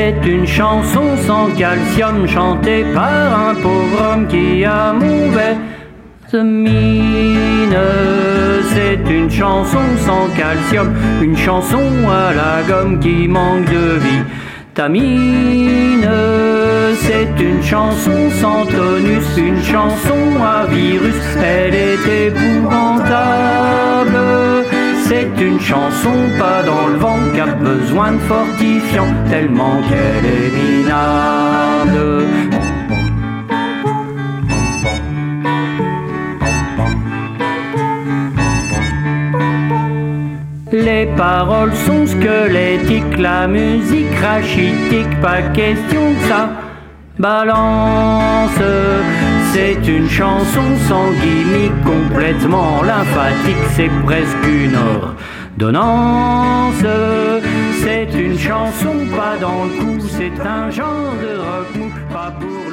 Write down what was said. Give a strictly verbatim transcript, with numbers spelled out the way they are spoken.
c'est une chanson sans calcium chantée par un pauvre homme qui a mauvaise mine. C'est une chanson sans calcium, une chanson à la gomme qui manque de vitamine. C'est une chanson sans tonus, une chanson à virus, elle est épouvantable. C'est une chanson pas dans le vent qui a besoin de fortifiant, tellement qu'elle est minable. Les paroles sont squelettiques, la musique rachitique, pas question que ça balance. C'est une chanson sans gimmick, complètement lymphatique, c'est presque une ordonnance. C'est une chanson pas dans le coup, c'est un genre de rock mou, pas pour